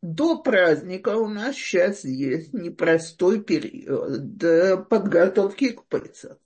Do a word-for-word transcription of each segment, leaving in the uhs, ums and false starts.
До праздника у нас сейчас есть непростой период э, подготовки к Песах.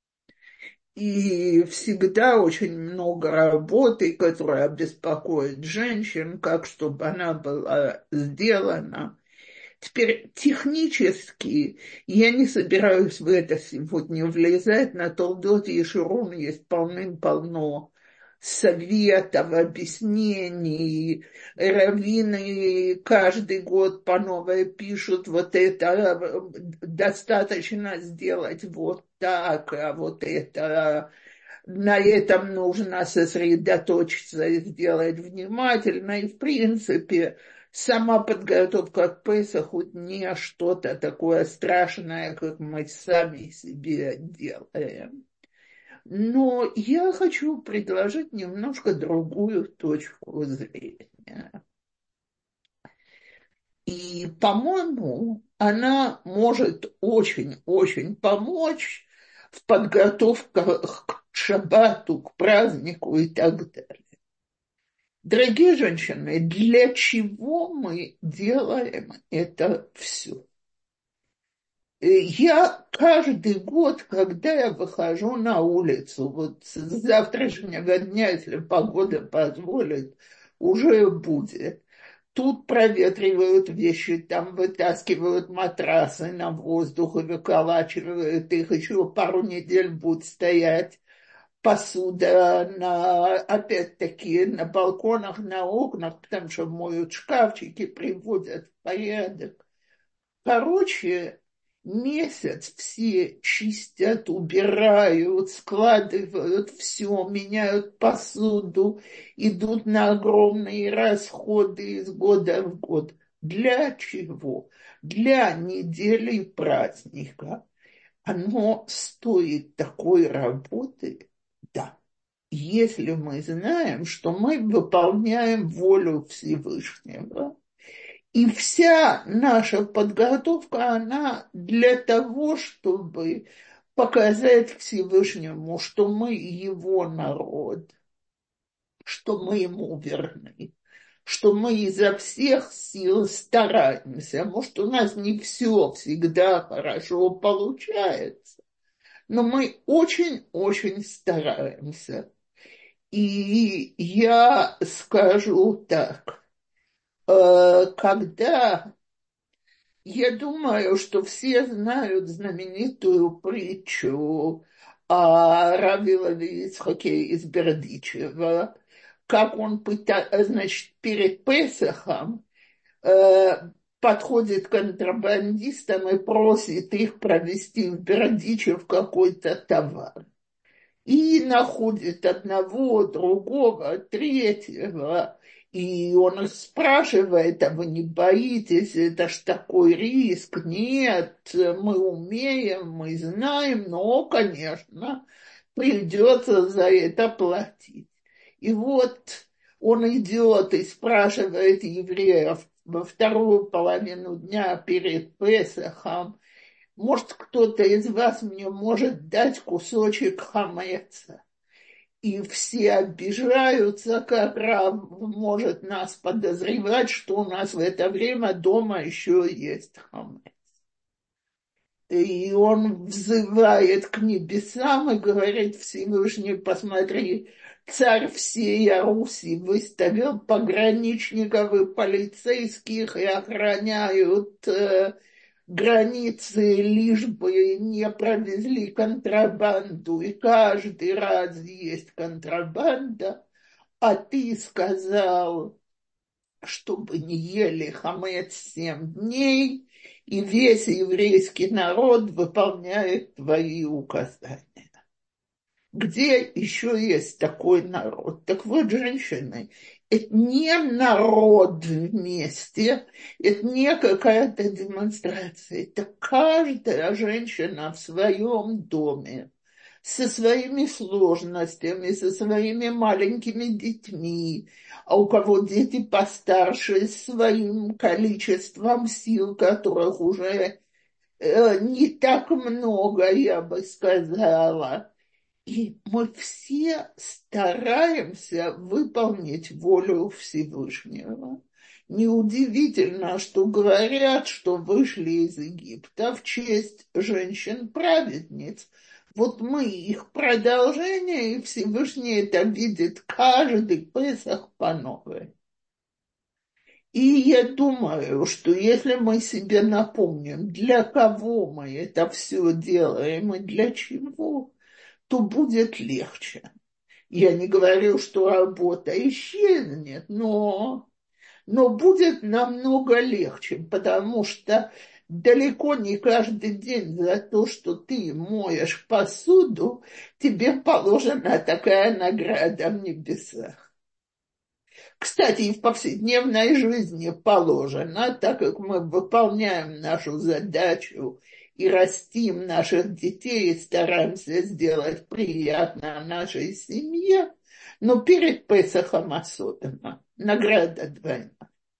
И всегда очень много работы, которая беспокоит женщин, как чтобы она была сделана. Теперь технически я не собираюсь в это сегодня влезать, на Толдот и Ширун есть полным-полно советов, объяснений. Раввины каждый год по новой пишут, вот это достаточно сделать вот так, а вот это на этом нужно сосредоточиться и сделать внимательно. И, в принципе, сама подготовка к Песаху не что-то такое страшное, как мы сами себе делаем. Но я хочу предложить немножко другую точку зрения. И, по-моему, она может очень-очень помочь в подготовках к шаббату, к празднику и так далее. Дорогие женщины, для чего мы делаем это все? Я каждый год, когда я выхожу на улицу, вот с завтрашнего дня, если погода позволит, уже будет. Тут проветривают вещи, там вытаскивают матрасы на воздух и выколачивают их. Еще пару недель будет стоять посуда на, опять-таки, на балконах, на окнах, потому что моют шкафчики, приводят в порядок. Короче, месяц все чистят, убирают, складывают все, меняют посуду, идут на огромные расходы из года в год. Для чего? Для недели праздника. Оно стоит такой работы, да. Если мы знаем, что мы выполняем волю Всевышнего, и вся наша подготовка, она для того, чтобы показать Всевышнему, что мы его народ, что мы ему верны, что мы изо всех сил стараемся. Может, у нас не все всегда хорошо получается, но мы очень-очень стараемся. И я скажу так, э, когда я думаю, что все знают знаменитую притчу о Раве Леви Ицхаке из Бердичева, как он пытается, значит, перед Песохом э, подходит к контрабандистам и просит их провести в Бердичев какой-то товар. И находит одного, другого, третьего. И он их спрашивает, а вы не боитесь, это ж такой риск. Нет, мы умеем, мы знаем, но, конечно, придется за это платить. И вот он идет и спрашивает евреев во вторую половину дня перед Песохом, может, кто-то из вас мне может дать кусочек хамеца? И все обижаются, как Рав может нас подозревать, что у нас в это время дома еще есть хамец. И он взывает к небесам и говорит: Всевышний, посмотри, царь всей Руси выставил пограничников и полицейских и охраняют э, границы, лишь бы не провезли контрабанду. И каждый раз есть контрабанда, а ты сказал, чтобы не ели хамец семь дней, и весь еврейский народ выполняет твои указания. Где еще есть такой народ? Так вот, женщины, это не народ вместе, это не какая-то демонстрация, это каждая женщина в своем доме со своими сложностями, со своими маленькими детьми, а у кого дети постарше, с своим количеством сил, которых уже э, не так много, я бы сказала. И мы все стараемся выполнить волю Всевышнего. Неудивительно, что говорят, что вышли из Египта в честь женщин-праведниц. Вот мы их продолжение, и Всевышний это видит каждый Песах по новой. И я думаю, что если мы себе напомним, для кого мы это все делаем и для чего, то будет легче. Я не говорю, что работа исчезнет, но, но будет намного легче, потому что далеко не каждый день за то, что ты моешь посуду, тебе положена такая награда в небесах. Кстати, и в повседневной жизни положено, так как мы выполняем нашу задачу и растим наших детей, и стараемся сделать приятно нашей семье, но перед Песахом особенно. Награда двойная.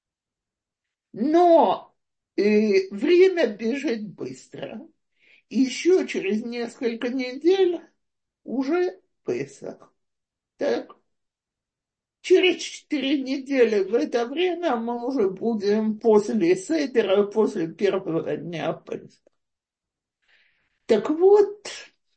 Но э, время бежит быстро. И еще через несколько недель уже Песах. Так? Через четыре недели в это время мы уже будем после Седера, после первого дня Песах. Так вот,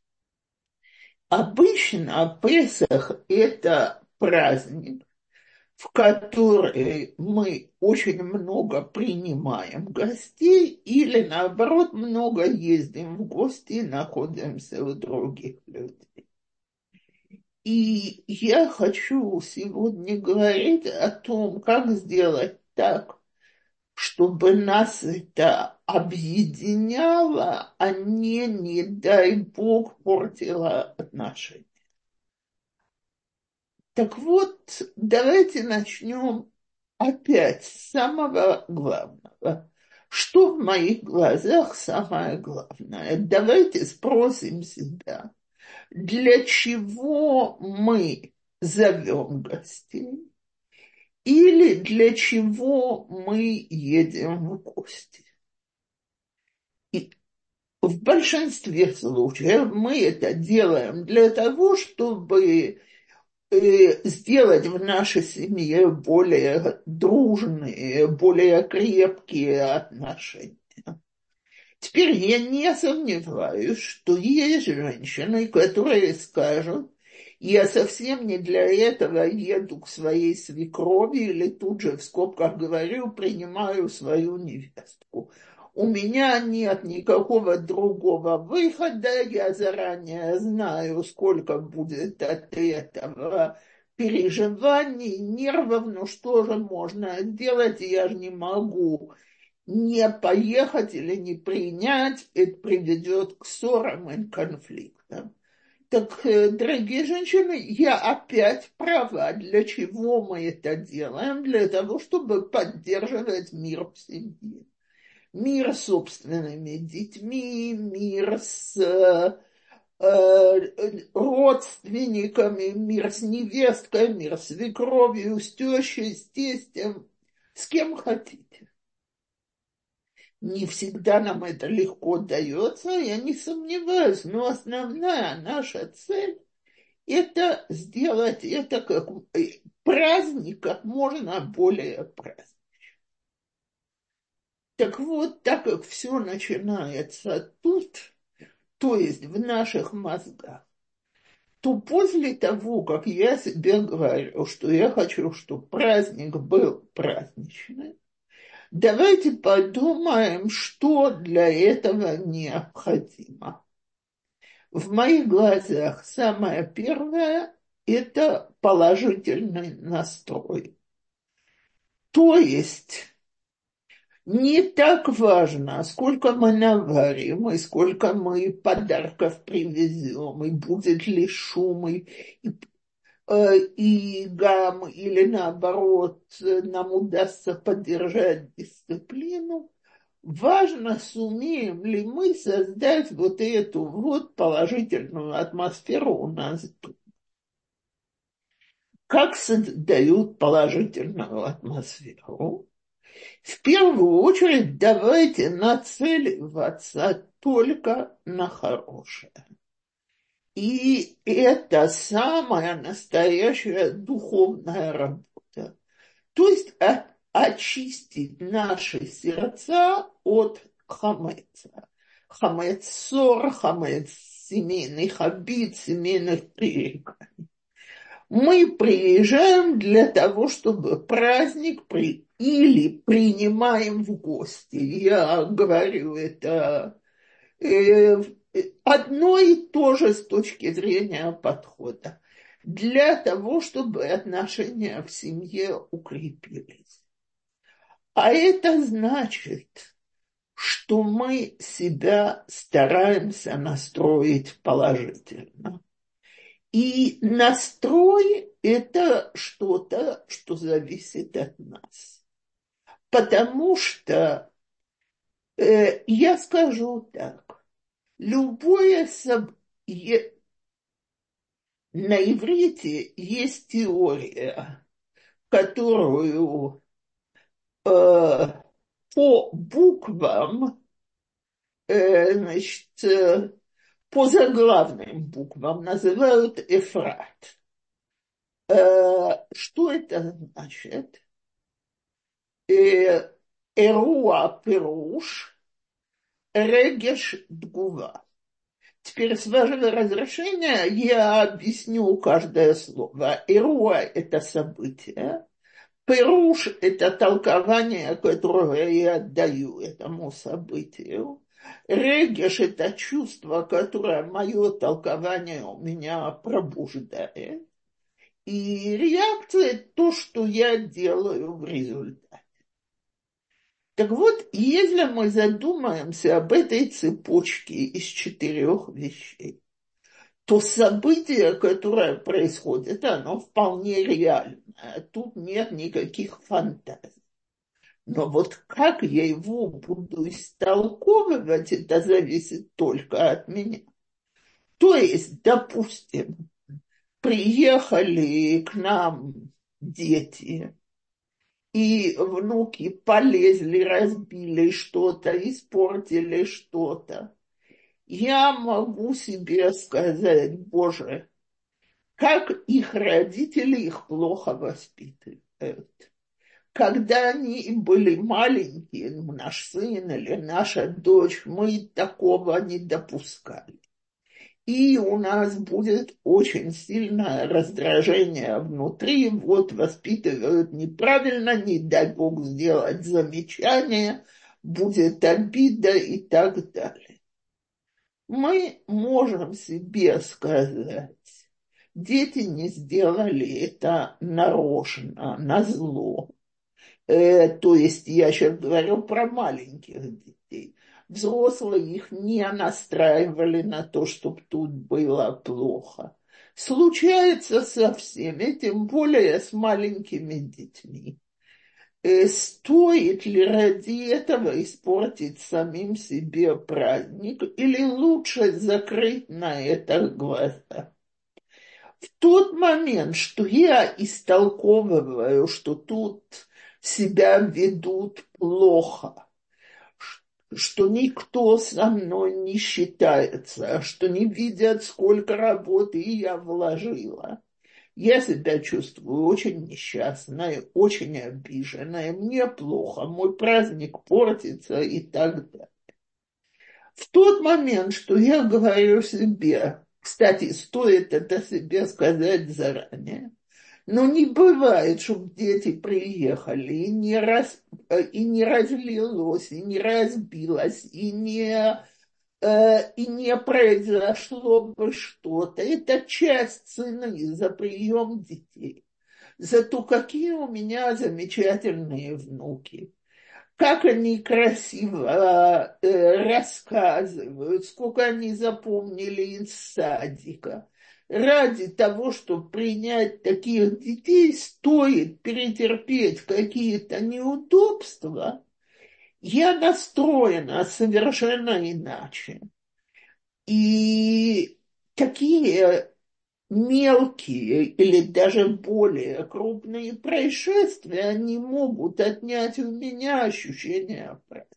обычно Песах – это праздник, в который мы очень много принимаем гостей или, наоборот, много ездим в гости и находимся у других людей. И я хочу сегодня говорить о том, как сделать так, чтобы нас это объединяло, а не, не дай Бог, портило отношения. Так вот, давайте начнем опять с самого главного. Что в моих глазах самое главное? Давайте спросим себя, для чего мы зовем гостей или для чего мы едем в гости. И в большинстве случаев мы это делаем для того, чтобы э, сделать в нашей семье более дружные, более крепкие отношения. Теперь я не сомневаюсь, что есть женщины, которые скажут: я совсем не для этого еду к своей свекрови или тут же в скобках говорю, принимаю свою невестку. У меня нет никакого другого выхода, я заранее знаю, сколько будет от этого переживаний, нервов, но что же можно сделать, я же не могу не поехать или не принять, это приведет к ссорам и конфликтам. Так, дорогие женщины, я опять права. Для чего мы это делаем? Для того, чтобы поддерживать мир в семье. Мир с собственными детьми, мир с э, родственниками, мир с невесткой, мир с свекровью, с тещей, с тестем, с кем хотите. Не всегда нам это легко дается, я не сомневаюсь, но основная наша цель – это сделать это как праздник, как можно более праздник. Так вот, так как все начинается тут, то есть в наших мозгах, то после того, как я себе говорю, что я хочу, чтобы праздник был праздничный, давайте подумаем, что для этого необходимо. В моих глазах самое первое – это положительный настрой. То есть не так важно, сколько мы наварим, и сколько мы подарков привезем, и будет ли шум, и, и, э, и гам, или наоборот, нам удастся поддержать дисциплину. Важно, сумеем ли мы создать вот эту вот положительную атмосферу у нас тут. Как создают положительную атмосферу? В первую очередь давайте нацеливаться только на хорошее. И это самая настоящая духовная работа. То есть очистить наши сердца от хамеца. Хамец ссор, хамец семейных обид, семейных пререканий. Мы приезжаем для того, чтобы праздник при... или принимаем в гости. Я говорю это э, одно и то же с точки зрения подхода. Для того, чтобы отношения в семье укрепились. А это значит, что мы себя стараемся настроить положительно. И настрой – это что-то, что зависит от нас. Потому что, э, я скажу так, любое событие, на иврите есть теория, которую э, по буквам, э, значит, э, по заглавным буквам называют Эфрат. Э, что это значит? Э, Эруа пируш, регеш дгува. Теперь, с вашего разрешения, я объясню каждое слово. Эруа – это событие. Пируш – это толкование, которое я отдаю этому событию. Регеш – это чувство, которое мое толкование у меня пробуждает. И реакция – это то, что я делаю в результате. Так вот, если мы задумаемся об этой цепочке из четырех вещей, то событие, которое происходит, оно вполне реальное. Тут нет никаких фантазий. Но вот как я его буду истолковывать, это зависит только от меня. То есть, допустим, приехали к нам дети, и внуки полезли, разбили что-то, испортили что-то. Я могу себе сказать, Боже, как их родители их плохо воспитывают. Когда они были маленькие, наш сын или наша дочь, мы такого не допускали. И у нас будет очень сильное раздражение внутри, вот воспитывают неправильно, не дай Бог сделать замечание, будет обида и так далее. Мы можем себе сказать, дети не сделали это нарочно, назло. Э, то есть я сейчас говорю про маленьких детей. Взрослые их не настраивали на то, чтобы тут было плохо. Случается со всеми, тем более с маленькими детьми. Э, стоит ли ради этого испортить самим себе праздник, или лучше закрыть на это глаза? В тот момент, что я истолковываю, что тут себя ведут плохо, что никто со мной не считается, что не видят, сколько работы я вложила. Я себя чувствую очень несчастной, очень обиженной, мне плохо, мой праздник портится и так далее. В тот момент, что я говорю себе, кстати, стоит это себе сказать заранее, но не бывает, чтобы дети приехали и не, раз, и не разлилось, и не разбилось, и не, э, и не произошло бы что-то. Это часть цены за прием детей. Зато какие у меня замечательные внуки. Как они красиво э, рассказывают, сколько они запомнили из садика. Ради того, чтобы принять таких детей, стоит перетерпеть какие-то неудобства. Я настроена совершенно иначе. И такие мелкие или даже более крупные происшествия, они могут отнять у меня ощущение праздника.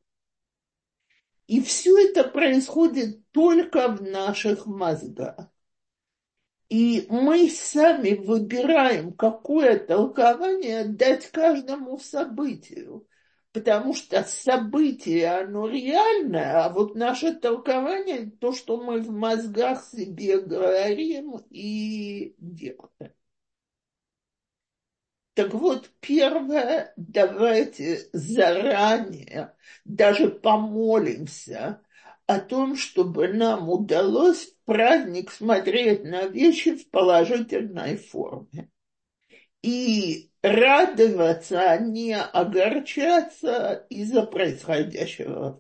И все это происходит только в наших мозгах. И мы сами выбираем, какое толкование дать каждому событию. Потому что событие, оно реальное, а вот наше толкование – то, что мы в мозгах себе говорим и делаем. Так вот, первое, давайте заранее даже помолимся о том, чтобы нам удалось в праздник смотреть на вещи в положительной форме. И радоваться, а не огорчаться из-за происходящего.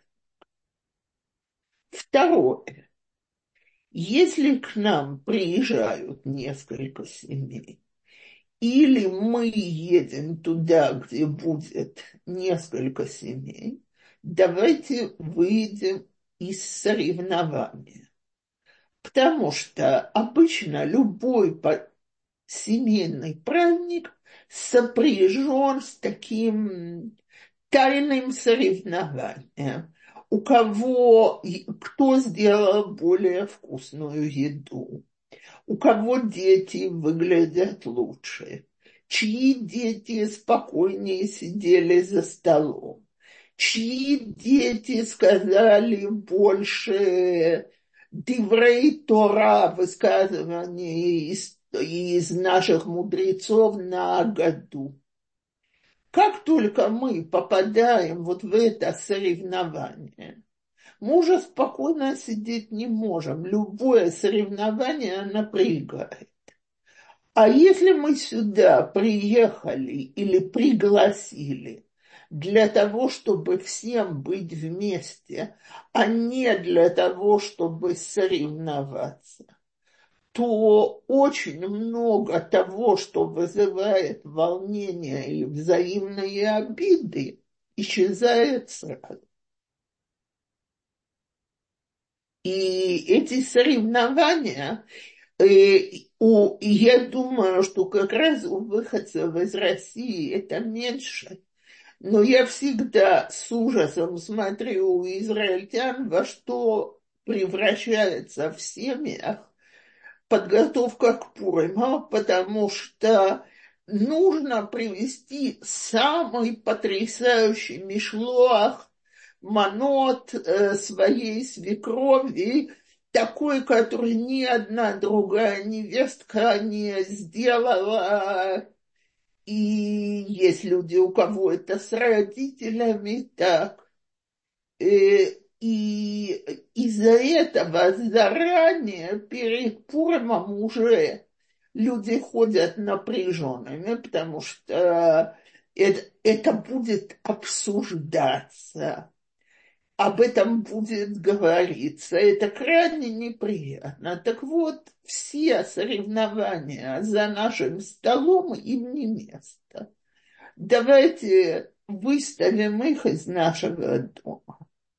Второе. Если к нам приезжают несколько семей, или мы едем туда, где будет несколько семей, давайте выйдем из соревнования. Потому что обычно любой семейный праздник сопряжен с таким тайным соревнованием. У кого, кто сделал более вкусную еду, у кого дети выглядят лучше, чьи дети спокойнее сидели за столом, чьи дети сказали больше диврей Тора, высказывания из, из наших мудрецов на году. Как только мы попадаем вот в это соревнование, мы уже спокойно сидеть не можем. Любое соревнование напрягает. А если мы сюда приехали или пригласили для того, чтобы всем быть вместе, а не для того, чтобы соревноваться, то очень много того, что вызывает волнение и взаимные обиды, исчезает сразу. И эти соревнования, э, у, я думаю, что как раз у выходцев из России это меньше. Но я всегда с ужасом смотрю у израильтян, во что превращается в семьях подготовка к Пуриму, потому что нужно привести самый потрясающий мишлоах манот э, своей свекрови, такой, который ни одна другая невестка не сделала. И есть люди, у кого это с родителями так. Э, и из-за этого заранее перед Пуримом уже люди ходят напряженными, потому что это, это будет обсуждаться, об этом будет говориться. Это крайне неприятно. Так вот, все соревнования за нашим столом, им не место. Давайте выставим их из нашего дома.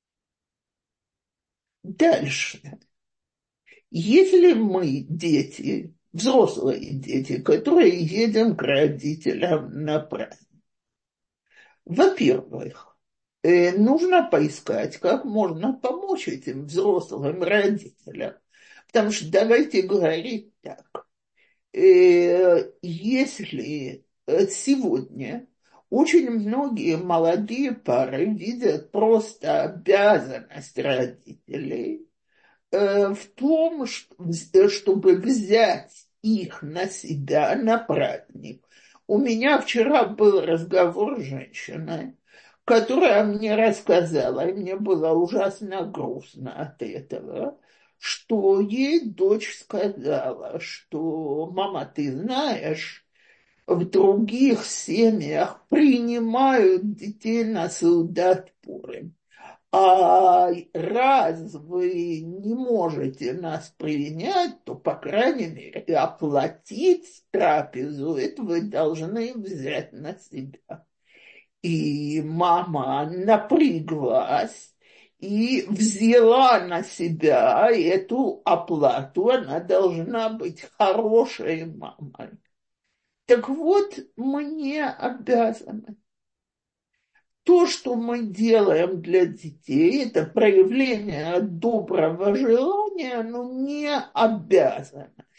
Дальше. Если мы дети, взрослые дети, которые едем к родителям на праздник, во-первых, э, нужно поискать, как можно помочь этим взрослым родителям. Потому что давайте говорить так. Э, если сегодня очень многие молодые пары видят просто обязанность родителей в том, чтобы взять их на себя на праздник. У меня вчера был разговор с женщиной, которая мне рассказала, и мне было ужасно грустно от этого, что ей дочь сказала, что мама, ты знаешь, в других семьях принимают детей на Сеудат Пурим. А раз вы не можете нас принять, то, по крайней мере, оплатить трапезу, это вы должны взять на себя. И мама напряглась и взяла на себя эту оплату. Она должна быть хорошей мамой. Так вот, мы не обязаны. То, что мы делаем для детей, это проявление доброго желания, но не обязанность.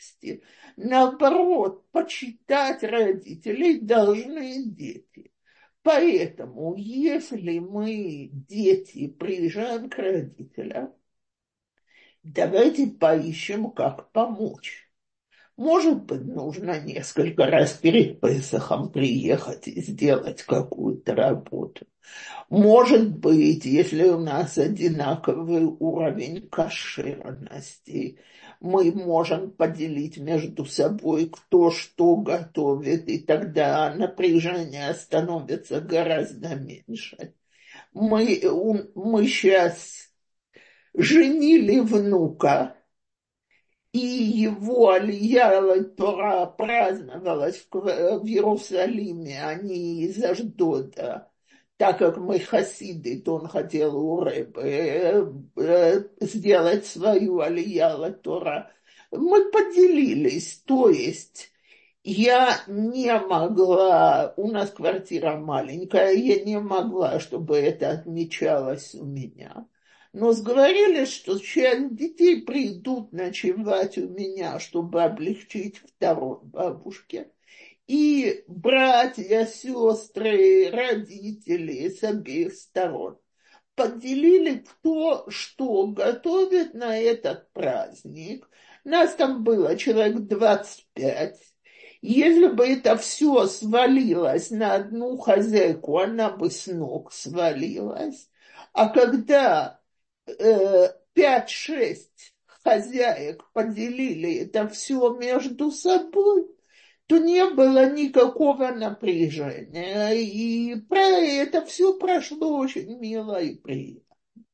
возрасте. Наоборот, почитать родителей должны дети. Поэтому, если мы, дети, приезжаем к родителям, давайте поищем, как помочь. Может быть, нужно несколько раз перед Песохом приехать и сделать какую-то работу. Может быть, если у нас одинаковый уровень кошерности, мы можем поделить между собой, кто что готовит, и тогда напряжение становится гораздо меньше. Мы, мы сейчас женили внука, и его алия Тора праздновалась в, в Иерусалиме, а не из Аждода. Так как мы хасиды, то он хотел у Рэбе э, э, сделать свою алия Тора. Мы поделились, то есть я не могла, у нас квартира маленькая, я не могла, чтобы это отмечалось у меня. Но сговорились, что часть детей придут ночевать у меня, чтобы облегчить второй бабушке. И братья, сестры, родители с обеих сторон поделили, кто что готовит на этот праздник. Нас там было человек двадцать пять. Если бы это все свалилось на одну хозяйку, она бы с ног свалилась. А когда э, пять-шесть хозяек поделили это все между собой, то не было никакого напряжения. И про это все прошло очень мило и приятно.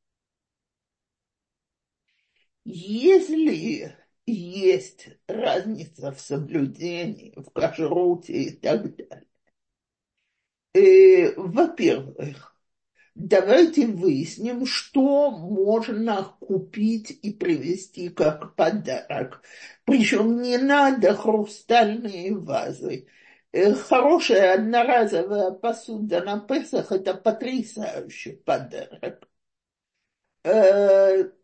Если есть разница в соблюдении, в кашруте и так далее, э, во-первых, давайте выясним, что можно купить и привезти как подарок. Причем не надо хрустальные вазы. Э, Хорошая одноразовая посуда на Песах – это потрясающий подарок. Э,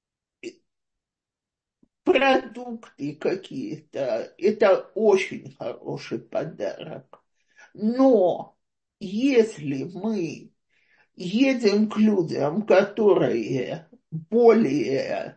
Продукты какие-то – это очень хороший подарок. Но если мы едем к людям, которые более,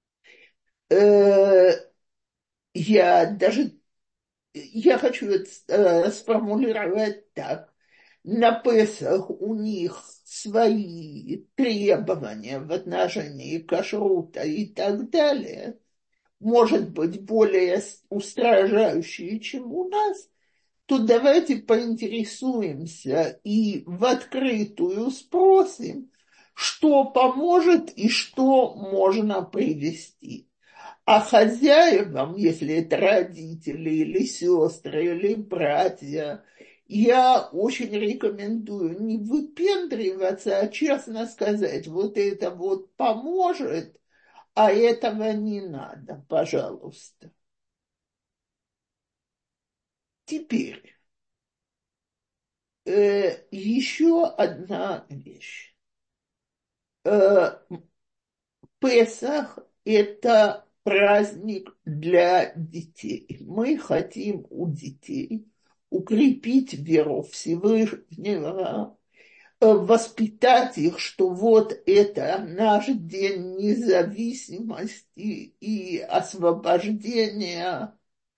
э, я даже, я хочу это э, сформулировать так, на Песах у них свои требования в отношении кашрута и так далее, может быть, более устражающие, чем у нас, то давайте поинтересуемся и в открытую спросим, что поможет и что можно привести. А хозяевам, если это родители или сестры или братья, я очень рекомендую не выпендриваться, а честно сказать, вот это вот поможет, а этого не надо, пожалуйста. Теперь. Э, еще одна вещь. Э, Песах – это праздник для детей. Мы хотим у детей укрепить веру Всевышнего, э, воспитать их, что вот это наш день независимости и освобождения,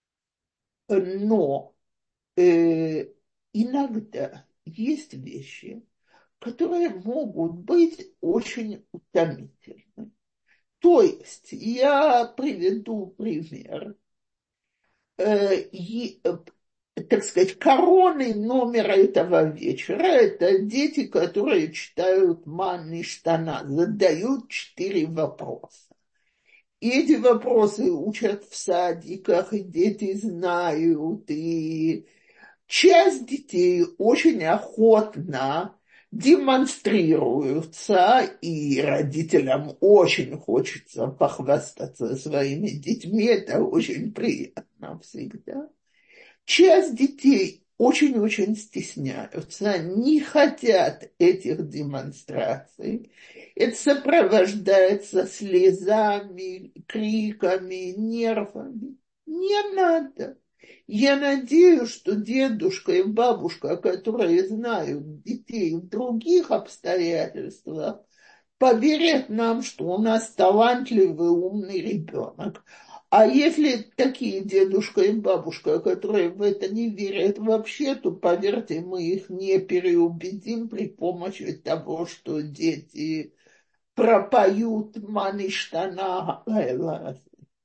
но э, иногда есть вещи, которые могут быть очень утомительны. То есть, я приведу пример. Э, и, э, так сказать, короной номера этого вечера – это дети, которые читают «Ман Штана», задают четыре вопроса. И эти вопросы учат в садиках, и дети знают, и часть детей очень охотно демонстрируются, и родителям очень хочется похвастаться своими детьми, это очень приятно всегда. Часть детей очень-очень стесняются, не хотят этих демонстраций. Это сопровождается слезами, криками, нервами. Не надо. Я надеюсь, что дедушка и бабушка, которые знают детей в других обстоятельствах, поверят нам, что у нас талантливый, умный ребенок. А если такие дедушка и бабушка, которые в это не верят вообще, то, поверьте, мы их не переубедим при помощи того, что дети пропоют «Маништана Гайла».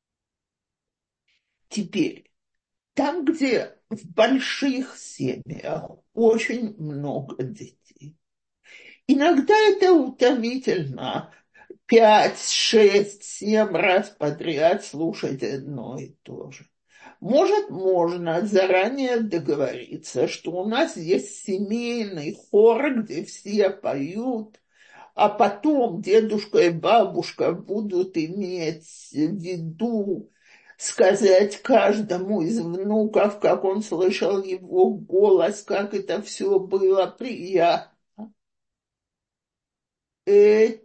Теперь, там, где в больших семьях очень много детей, иногда это утомительно. Пять, шесть, семь раз подряд слушать одно и то же. Может, можно заранее договориться, что у нас есть семейный хор, где все поют, а потом дедушка и бабушка будут иметь в виду сказать каждому из внуков, как он слышал его голос, как это все было приятно. Э,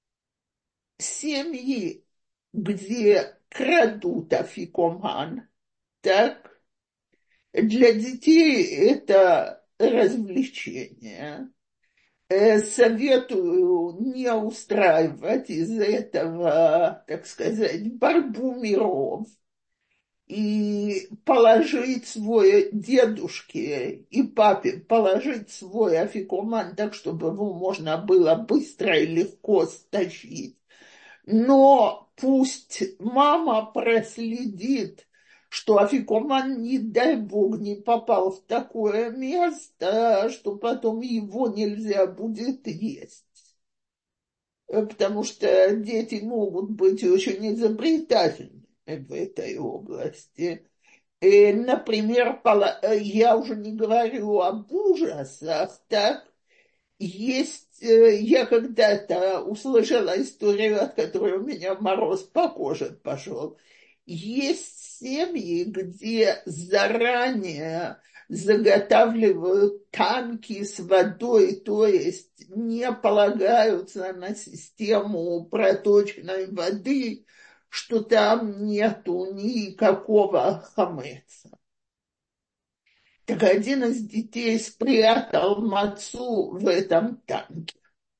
Семьи, где крадут афикоман, так, для детей это развлечение. Э, Советую не устраивать из этого, так сказать, борьбу миров и положить свой дедушке и папе, положить свой афикоман так, чтобы его можно было быстро и легко стащить. Но пусть мама проследит, что афикоман, не дай бог, не попал в такое место, что потом его нельзя будет есть. Потому что дети могут быть очень изобретательны в этой области. И, например, я уже не говорю об ужасах, так? Есть, э, я когда-то услышала историю, от которой у меня мороз по коже пошел. Есть семьи, где заранее заготавливают танки с водой, то есть не полагаются на систему проточной воды, что там нету никакого хамеца. Так один из детей спрятал мацу в этом танке.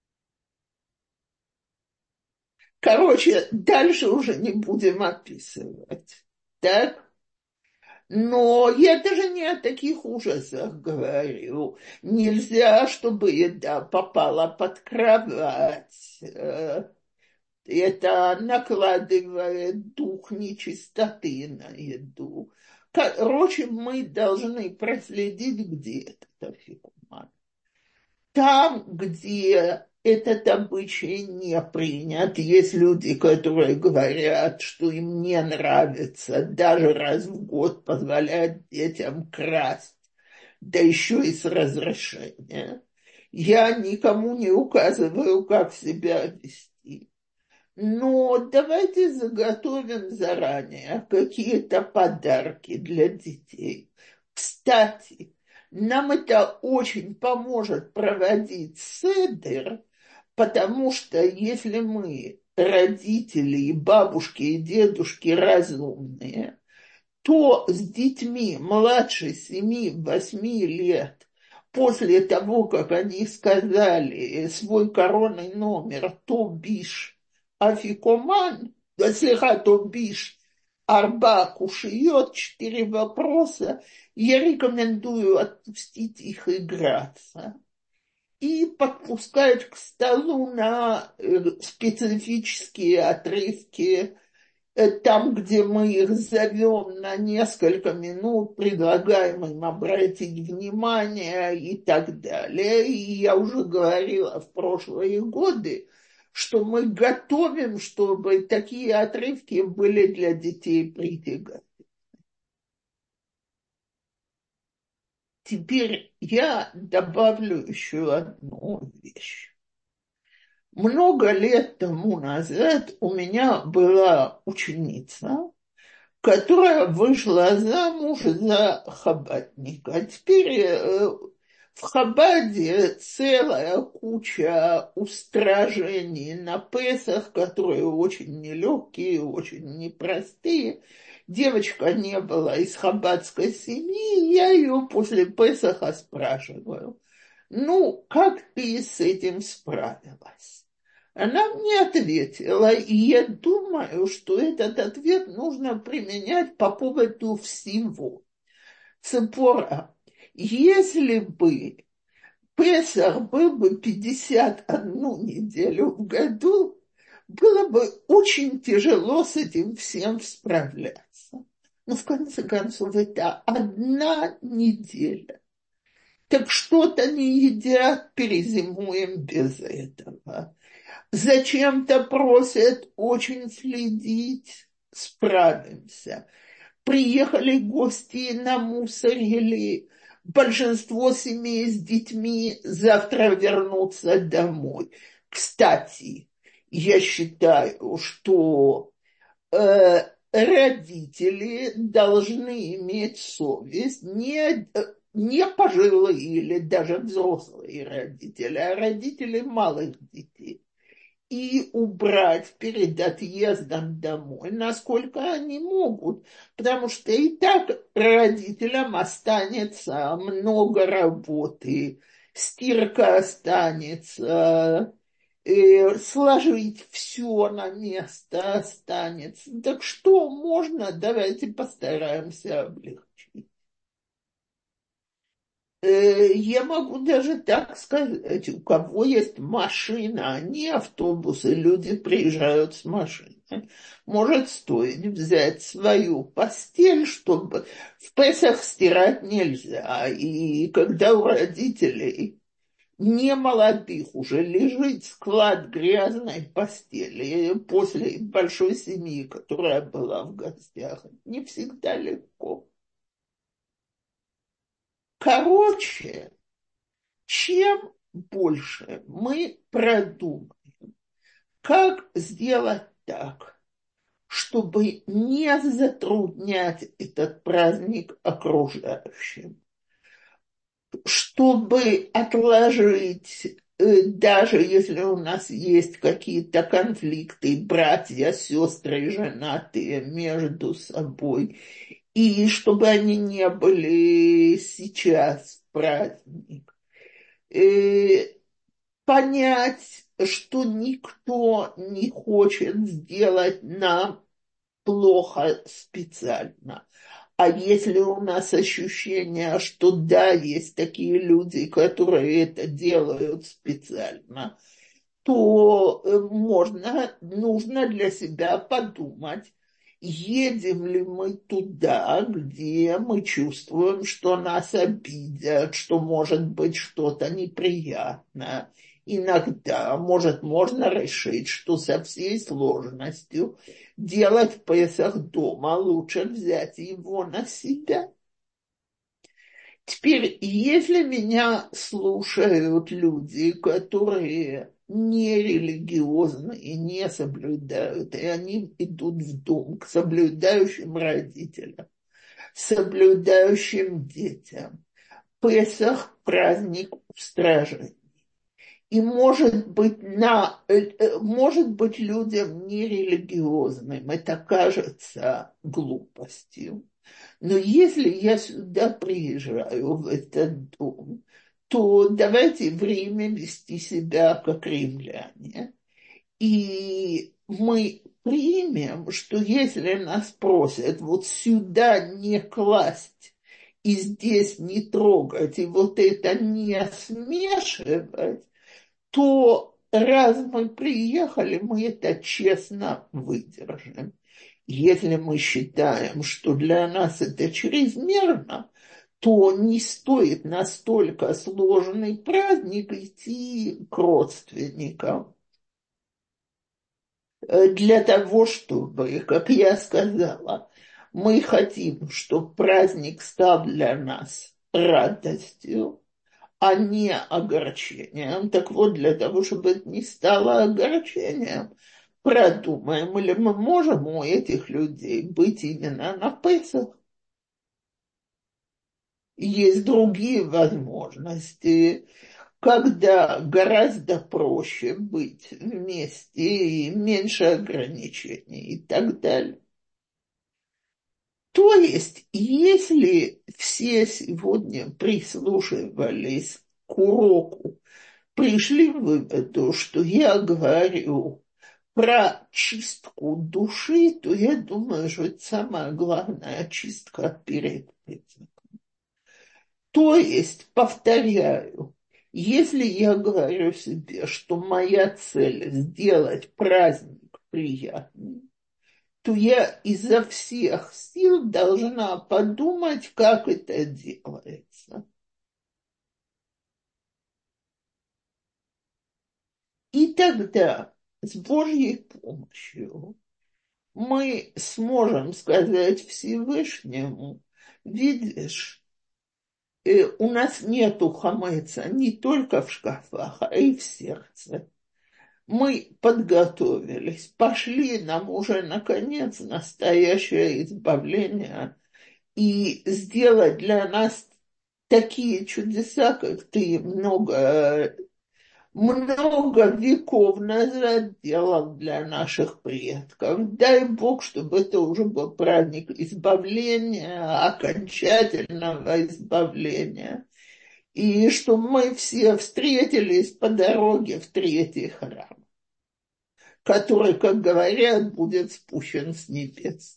Короче, дальше уже не будем описывать. Так? Но я даже не о таких ужасах говорю. Нельзя, чтобы еда попала под кровать. Э, Это накладывает дух нечистоты на еду. Короче, мы должны проследить, где этот афикуман. Там, где этот обычай не принят, есть люди, которые говорят, что им не нравится даже раз в год позволять детям красть, да еще и с разрешения. Я никому не указываю, как себя вести. Но давайте заготовим заранее какие-то подарки для детей. Кстати, нам это очень поможет проводить седер, потому что если мы, родители, и бабушки, и дедушки разумные, то с детьми младше семи-восьми лет, после того, как они сказали свой коронный номер, то бишь афикоман, слегка то бишь арба кушает, четыре вопроса, я рекомендую отпустить их играться и подпускать к столу на э, специфические отрывки, э, там, где мы их зовем на несколько минут, предлагаем им обратить внимание и так далее. И я уже говорила в прошлые годы, что мы готовим, чтобы такие отрывки были для детей притягательны. Теперь я добавлю еще одну вещь. Много лет тому назад у меня была ученица, которая вышла замуж за хаббатника. А теперь э, В Хабаде целая куча устражений на Песах, которые очень нелегкие, очень непростые. Девочка не была из хаббатской семьи, я ее после Песаха спрашиваю: ну, как ты с этим справилась? Она мне ответила, и я думаю, что этот ответ нужно применять по поводу всего. Цепора, если бы Песах был бы пятьдесят одну неделю в году, было бы очень тяжело с этим всем справляться. Но в конце концов это одна неделя. Так что-то не едят, перезимуем без этого. Зачем-то просят очень следить, справимся. Приехали гости, намусорили. Большинство семей с детьми завтра вернутся домой. Кстати, я считаю, что э, родители должны иметь совесть, не, не пожилые или даже взрослые родители, а родители малых детей, и убрать перед отъездом домой, насколько они могут, потому что и так родителям останется много работы, стирка останется, э, сложить все на место останется. Так что можно, давайте постараемся облегчить. Я могу даже так сказать, у кого есть машина, а не автобусы, люди приезжают с машиной. Может стоить взять свою постель, чтобы в Песах стирать нельзя. И когда у родителей не молодых уже лежит склад грязной постели после большой семьи, которая была в гостях, не всегда легко. Короче, чем больше мы продумаем, как сделать так, чтобы не затруднять этот праздник окружающим, чтобы отложить, э, даже если у нас есть какие-то конфликты, братья, сестры, женатые между собой, и чтобы они не были сейчас в праздник. Э, понять, что никто не хочет сделать нам плохо специально. А если у нас ощущение, что да, есть такие люди, которые это делают специально, то можно, нужно для себя подумать, едем ли мы туда, где мы чувствуем, что нас обидят, что может быть что-то неприятное. Иногда, может, можно решить, что со всей сложностью делать в Песах дома лучше взять его на себя. Теперь, если меня слушают люди, которые не религиозны и не соблюдают, и они идут в дом к соблюдающим родителям, соблюдающим детям, Песах – праздник устражения. И может быть, на, может быть людям нерелигиозным это кажется глупостью. Но если я сюда приезжаю, в этот дом, то давайте время вести себя как римляне. И мы примем, что если нас просят вот сюда не класть и здесь не трогать, и вот это не смешивать, то раз мы приехали, мы это честно выдержим. Если мы считаем, что для нас это чрезмерно, то не стоит настолько сложный праздник идти к родственникам. Для того, чтобы, как я сказала, мы хотим, чтобы праздник стал для нас радостью, а не огорчением. Так вот, для того, чтобы это не стало огорчением, продумаем, или мы можем у этих людей быть именно на Песах. есть другие возможности, когда гораздо проще быть вместе и меньше ограничений и так далее. То есть, если все сегодня прислушивались к уроку, пришли к выводу, что я говорю про чистку души, то я думаю, что это самая главная чистка перед этим. То есть, повторяю, если я говорю себе, что моя цель сделать праздник приятным, то я изо всех сил должна подумать, как это делается. И тогда с Божьей помощью мы сможем сказать Всевышнему: видишь, э, у нас нету хамеца не только в шкафах, а и в сердце. Мы подготовились, пошли, нам уже наконец настоящее избавление, и сделать для нас такие чудеса, как ты много, много веков назад делал для наших предков. Дай Бог, чтобы это уже был праздник избавления, окончательного избавления. И чтобы мы все встретились по дороге в третий храм, который, как говорят, будет спущен с небес.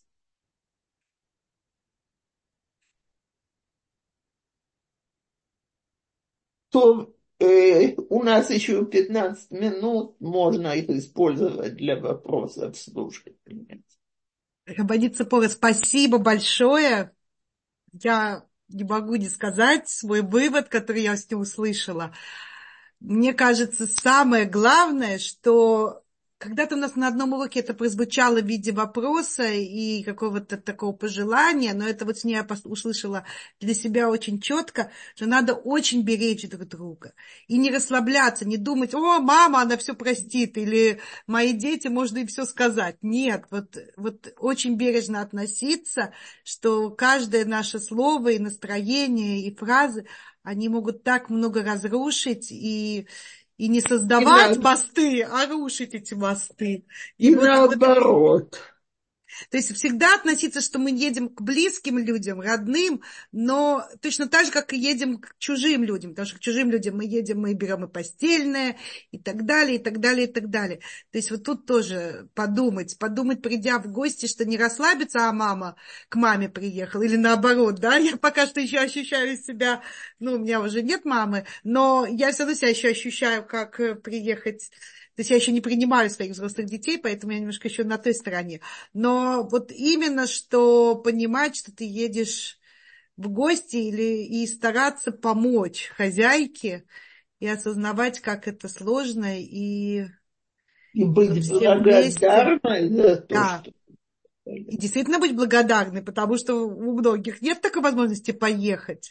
То э, у нас еще пятнадцать минут, можно их использовать для вопросов слушателей. Рабанит Ципора, спасибо большое. Я не могу не сказать свой вывод, который я с ним услышала. Мне кажется, самое главное, что когда-то у нас на одном уроке это прозвучало в виде вопроса и какого-то такого пожелания, но это вот с ней я услышала для себя очень четко, что надо очень беречь друг друга и не расслабляться, не думать: о, мама, она все простит, или мои дети, можно им все сказать. Нет, вот, вот очень бережно относиться, что каждое наше слово и настроение, и фразы, они могут так много разрушить и И не И, создавать на, мосты, а рушить эти мосты. И и вот, вот наоборот. то есть всегда относиться, что мы едем к близким людям, родным, но точно так же, как и едем к чужим людям. Потому что к чужим людям мы едем, мы берем и постельное, и так далее, и так далее, и так далее. То есть вот тут тоже подумать, подумать, придя в гости, что не расслабиться, а мама к маме приехала, или наоборот, да, я пока что еще ощущаю себя, ну, у меня уже нет мамы, но я все равно себя еще ощущаю, как приехать. То есть я еще не принимаю своих взрослых детей, поэтому я немножко еще на той стороне. Но вот именно, что понимать, что ты едешь в гости или и стараться помочь хозяйке, и осознавать, как это сложно, и, И и вот быть все вместе, благодарной за то, да, что... и действительно быть благодарны, потому что у многих нет такой возможности поехать.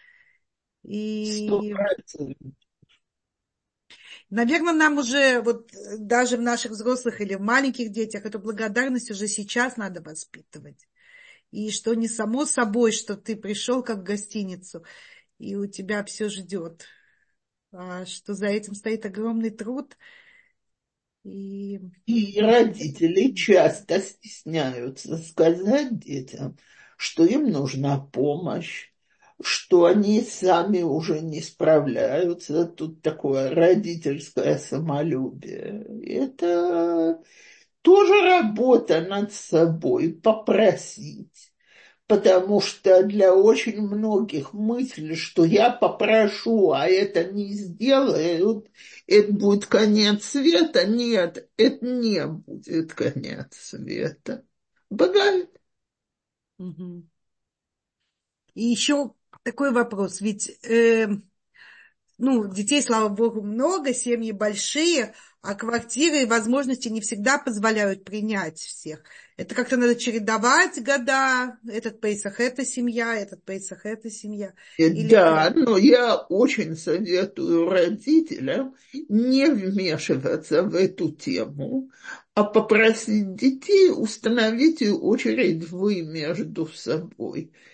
Сто И, процентов. наверное, нам уже вот даже в наших взрослых или в маленьких детях эту благодарность уже сейчас надо воспитывать. И что не само собой, что ты пришел как в гостиницу, и у тебя все ждет, а что за этим стоит огромный труд. И И родители часто стесняются сказать детям, что им нужна помощь, что они сами уже не справляются. Тут такое родительское самолюбие. Это тоже работа над собой, попросить. Потому что для очень многих мысль, что я попрошу, а это не сделают, это будет конец света. Нет, это не будет конец света. Бывает. Мгм. И еще такой вопрос, ведь э, ну, детей, слава богу, много, семьи большие, а квартиры и возможности не всегда позволяют принять всех. Это как-то надо чередовать года. Этот Пейсах — это семья, этот Пейсах — это семья. Э, Или... Да, но я очень советую родителям не вмешиваться в эту тему, а попросить детей: установите очередь вы между собой.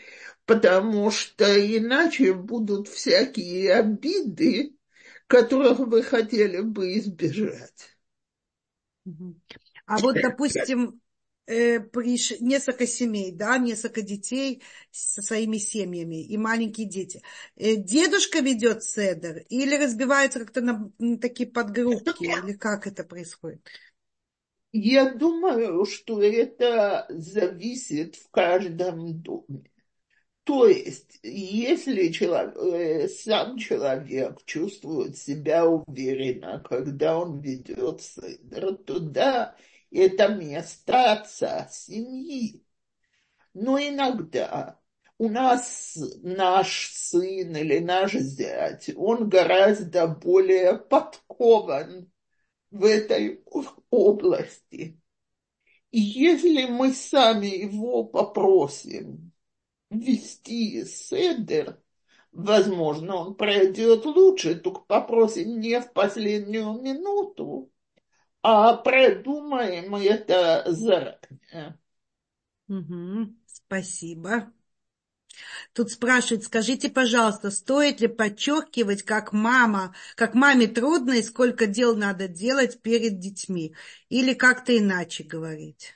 потому что иначе будут всякие обиды, которых вы хотели бы избежать. Мгм. А вот, допустим, э, приш- несколько семей, да, несколько детей со своими семьями и маленькие дети. Э, дедушка ведет седер или разбиваются как-то на, на такие подгруппки, или как это происходит? Я думаю, что это зависит в каждом доме. То есть, если человек, э, сам человек чувствует себя уверенно, когда он ведет седер, то да, это место отца семьи. Но иногда у нас наш сын или наш зять, он гораздо более подкован в этой области. И если мы сами его попросим вести седер, возможно, он пройдет лучше, только попросим не в последнюю минуту, а продумаем это заранее. Мгм. Спасибо. Тут спрашивают, скажите, пожалуйста, стоит ли подчеркивать, как мама, как маме трудно и сколько дел надо делать перед детьми? Или как-то иначе говорить?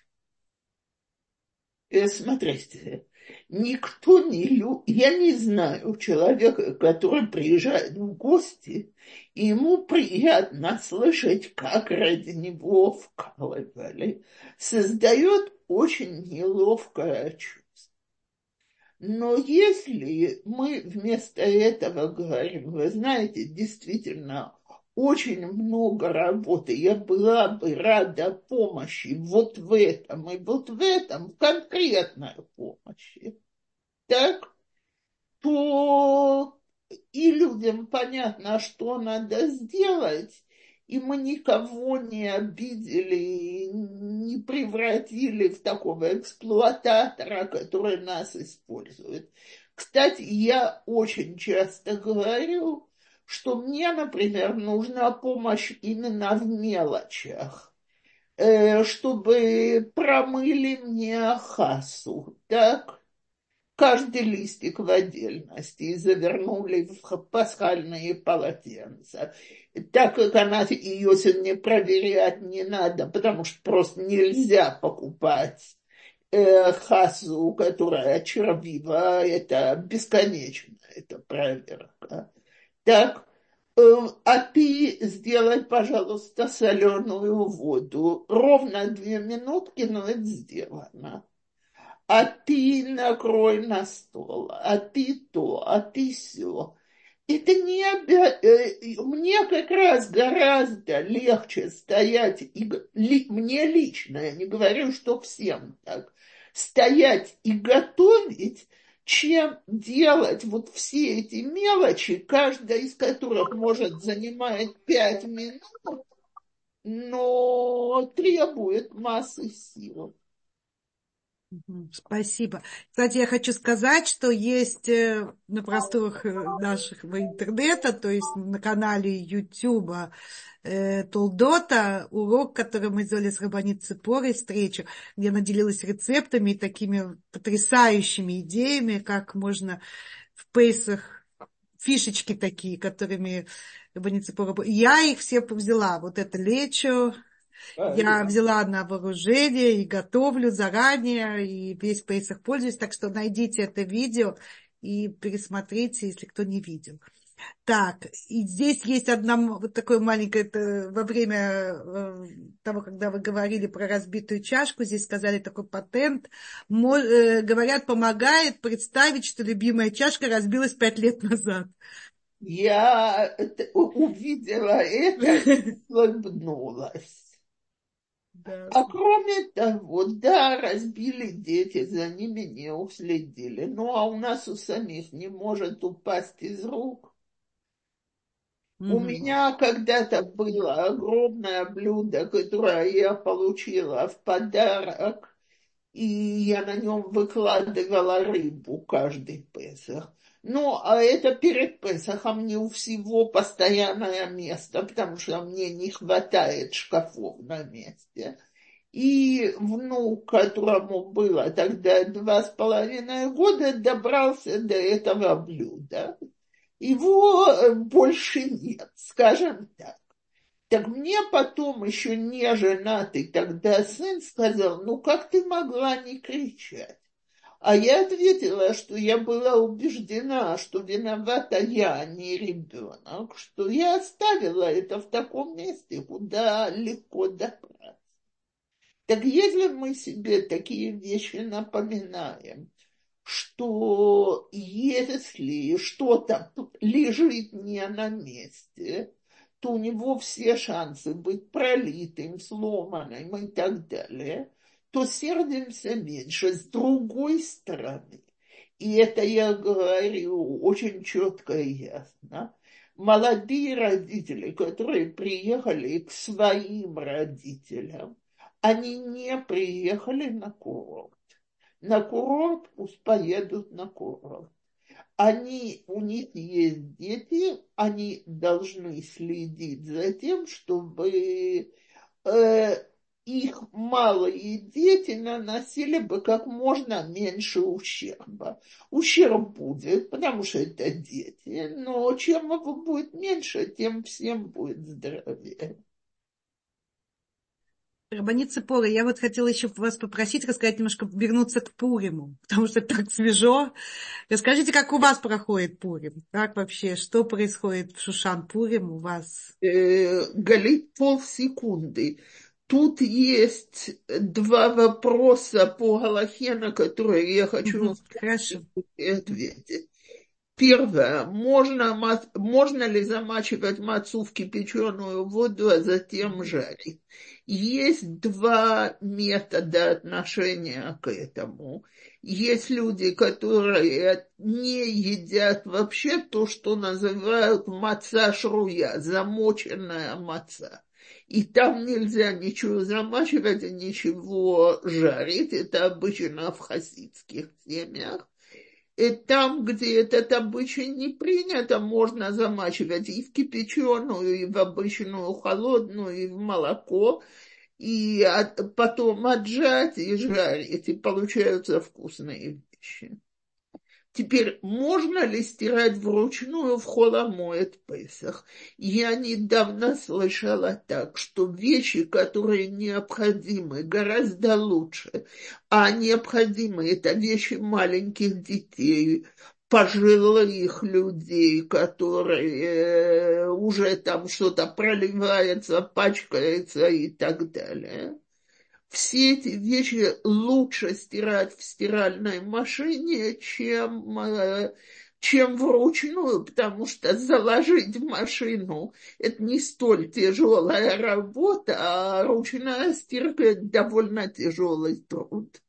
Э, Смотрите, никто не любит, я не знаю человека, который приезжает в гости, и ему приятно слышать, как ради него вкалывали. Создает очень неловкое чувство. Но если мы вместо этого говорим, вы знаете, действительно, очень много работы, я была бы рада помощи вот в этом и вот в этом, конкретной помощи, так, то и людям понятно, что надо сделать, и мы никого не обидели, не превратили в такого эксплуататора, который нас использует. Кстати, я очень часто говорю, что мне, например, нужна помощь именно в мелочах, э, чтобы промыли мне хасу, так? Каждый листик в отдельности и завернули в пасхальные полотенца. Так как она ее сегодня проверять не надо, потому что просто нельзя покупать э, хасу, которая червива, это бесконечно, это проверка. Так, э, а ты сделай, пожалуйста, соленую воду. Ровно две минутки, но это сделано. А ты накрой на стол, а ты то, а ты сё. Это не обя... э, Мне как раз гораздо легче стоять, и... г- ли... мне лично, я не говорю, что всем так, стоять и готовить, чем делать вот все эти мелочи, каждая из которых может занимать пять минут, но требует массы сил. Мгм. Спасибо. Кстати, я хочу сказать, что есть э, на просторах э, наших интернета, то есть на канале Ютуба э, Толдота, урок, который мы сделали с Рабанит Ципорой, встречу, где она делилась рецептами и такими потрясающими идеями, как можно в Пейсах, фишечки такие, которыми Рабанит Ципора... Я их все взяла. Вот это лечо, я взяла на вооружение и готовлю заранее, и весь Пейсах пользуюсь, так что найдите это видео и пересмотрите, если кто не видел. Так, и здесь есть одна м- вот такое маленькое, это во время э, того, когда вы говорили про разбитую чашку, здесь сказали такой патент, мо- э, говорят, помогает представить, что любимая чашка разбилась пять лет назад. Я это- увидела это и улыбнулась. Да. А кроме того, да, разбили дети, за ними не уследили. Ну, а у нас у самих не может упасть из рук. У Мгм. меня когда-то было огромное блюдо, которое я получила в подарок, и я на нем выкладывала рыбу каждый Песах. Ну, а это перед Песохом не у всего постоянное место, потому что мне не хватает шкафов на месте. И внук, которому было тогда два с половиной года, добрался до этого блюда. Его э, больше нет, скажем так. Так мне потом еще не женатый тогда сын сказал: ну как ты могла не кричать? А я ответила, что я была убеждена, что виновата я, а не ребенок, что я оставила это в таком месте, куда легко добраться. Так если мы себе такие вещи напоминаем, что если что-то лежит не на месте, то у него все шансы быть пролитым, сломанным и так далее, то сердимся меньше. С другой стороны, и это я говорю очень четко и ясно, молодые родители, которые приехали к своим родителям, они не приехали на курорт. На курорт пусть поедут на курорт. Они, у них есть дети, они должны следить за тем, чтобы э, их малые дети наносили бы как можно меньше ущерба. Ущерб будет, потому что это дети, но чем его будет меньше, тем всем будет здоровее. Рабанит Ципора, я вот хотела еще вас попросить рассказать немножко, вернуться к Пуриму, потому что это так свежо. Расскажите, как у вас проходит Пурим? Как вообще, что происходит в Шушан Пурим у вас? Э, Галит полсекунды. Тут есть два вопроса по Галахе, на которые я хочу Мгм. Хорошо. ответить. Первое. Можно, ма- можно ли замачивать мацу в кипяченую воду, а затем жарить? Есть два метода отношения к этому. Есть люди, которые не едят вообще то, что называют маца шруя, замоченная маца. И там нельзя ничего замачивать и ничего жарить. Это обычно в хасидских семьях. И там, где этот обычай не принято, можно замачивать и в кипяченую, и в обычную холодную, и в молоко, и от- потом отжать и жарить, и получаются вкусные вещи. Теперь, можно ли стирать вручную в холомоэд Песах? Я недавно слышала так, что вещи, которые необходимы, гораздо лучше. А необходимы это вещи маленьких детей, пожилых людей, которые э, уже там что-то проливается, пачкается и так далее. Все эти вещи лучше стирать в стиральной машине, чем, э, чем вручную, потому что заложить в машину — это не столь тяжелая работа, а ручная стирка — это довольно тяжелый труд.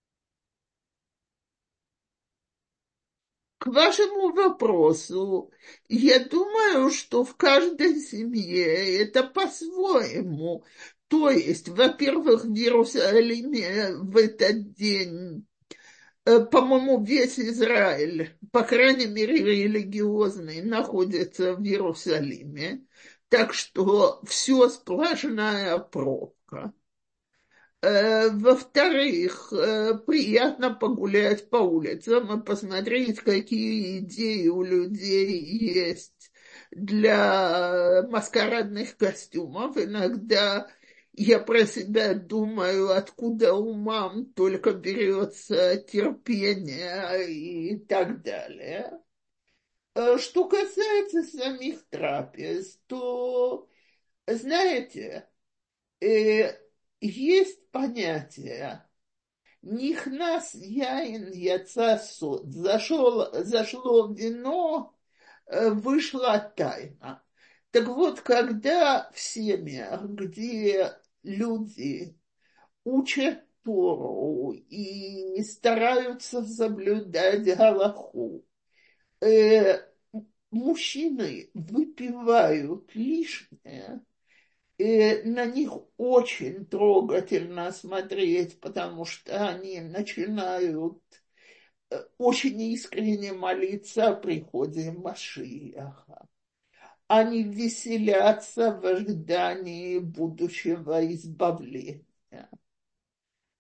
К вашему вопросу, я думаю, что в каждой семье это по-своему. То есть, во-первых, в Иерусалиме в этот день, э, по-моему, весь Израиль, по крайней мере, религиозный, находится в Иерусалиме. Так что все сплошная пробка. Э, Во-вторых, э, приятно погулять по улицам и посмотреть, какие идеи у людей есть для маскарадных костюмов. Иногда я про себя думаю, откуда у мам только берется терпение и так далее. Э, Что касается самих трапез, то, знаете, э, есть понятие «нихнас яин яца сод». Зашел, зашло вино, э, вышла тайна. Так вот, когда в семьях, где люди учат Тору и стараются соблюдать галаху, э, мужчины выпивают лишнее, и на них очень трогательно смотреть, потому что они начинают э, очень искренне молиться о приходе Машиаха. Они веселятся в ожидании будущего избавления.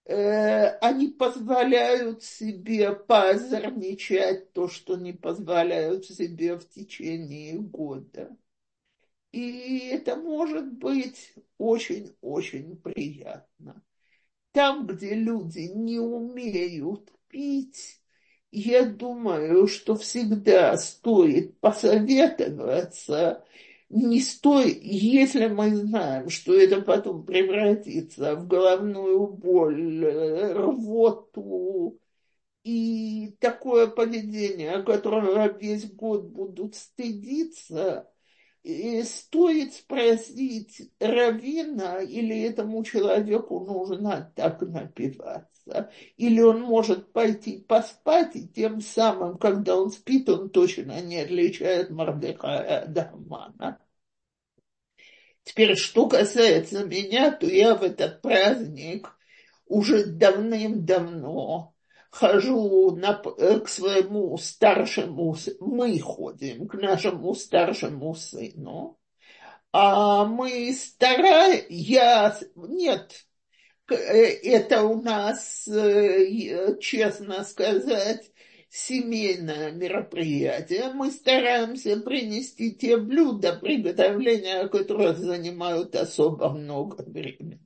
Э, они позволяют себе поозорничать то, что не позволяют себе в течение года. И это может быть очень-очень приятно. Там, где люди не умеют пить, я думаю, что всегда стоит посоветоваться, не стоит, если мы знаем, что это потом превратится в головную боль, э, рвоту и такое поведение, которого весь год будут стыдиться, и стоит спросить раввина, или этому человеку нужно так напиваться, или он может пойти поспать, и тем самым, когда он спит, он точно не отличает Мордехая от Амана. Теперь, что касается меня, то я в этот праздник уже давным-давно хожу на, к своему старшему, мы ходим к нашему старшему сыну, а мы стараемся, я, нет, это у нас, честно сказать, семейное мероприятие. Мы стараемся принести те блюда, приготовления которых занимают особо много времени.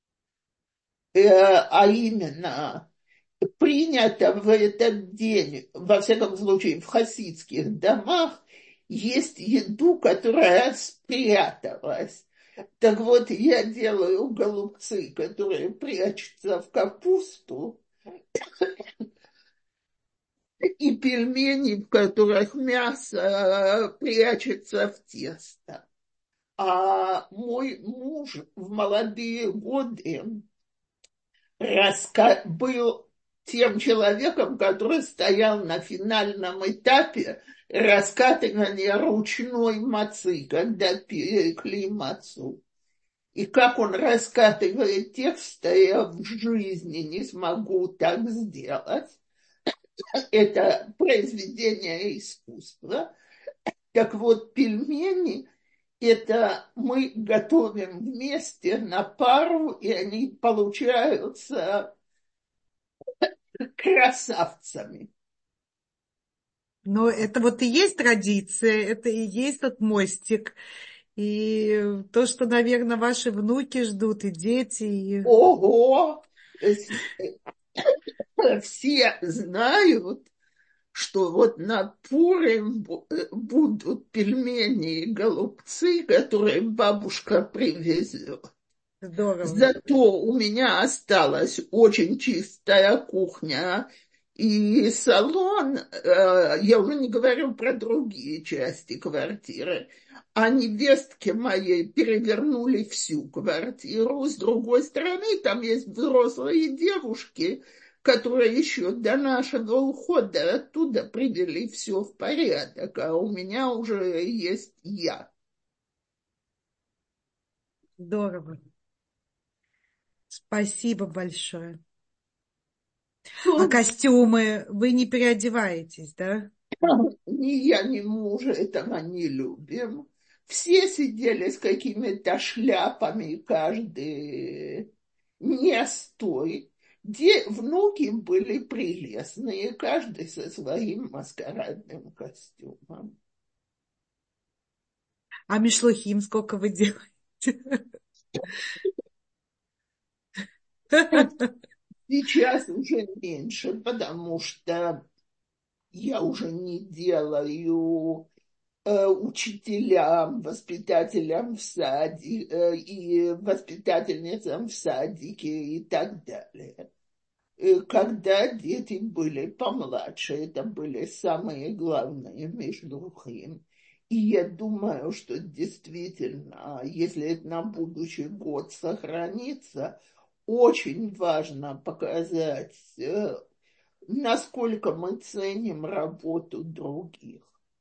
А именно, принято в этот день, во всяком случае в хасидских домах, есть еду, которая спряталась. Так вот, я делаю голубцы, которые прячутся в капусту, и пельмени, в которых мясо прячется в тесто. А мой муж в молодые годы раска... был тем человеком, который стоял на финальном этапе раскатывания ручной мацы, когда пекли мацу. И как он раскатывает тесто, я в жизни не смогу так сделать. Это произведение искусства. Так вот, пельмени – это мы готовим вместе на пару, и они получаются красавцами. Но это вот и есть традиция, это и есть тот мостик. И то, что, наверное, ваши внуки ждут, и дети. И... Ого! Все знают, что вот на Пурим будут пельмени и голубцы, которые бабушка привезет. Здорово. Зато у меня осталась очень чистая кухня и салон, э, я уже не говорю про другие части квартиры, а невестке моей перевернули всю квартиру. С другой стороны, там есть взрослые девушки, которые еще до нашего ухода оттуда привели все в порядок, а у меня уже есть я. Здорово. Спасибо большое. А Ну, костюмы вы не переодеваетесь, да? ни я, ни муж этого не любим. Все сидели с какими-то шляпами, каждый не стой. Де, внуки были прелестные, каждый со своим маскарадным костюмом. А мишлухим сколько вы делаете? Сейчас уже меньше, потому что я уже не делаю э, учителям, воспитателям в саде э, и воспитательницам в садике и так далее. Э, Когда дети были помладше, это были самые главные междухим. И я думаю, что действительно, если это на будущий год сохранится, очень важно показать, э, насколько мы ценим работу других.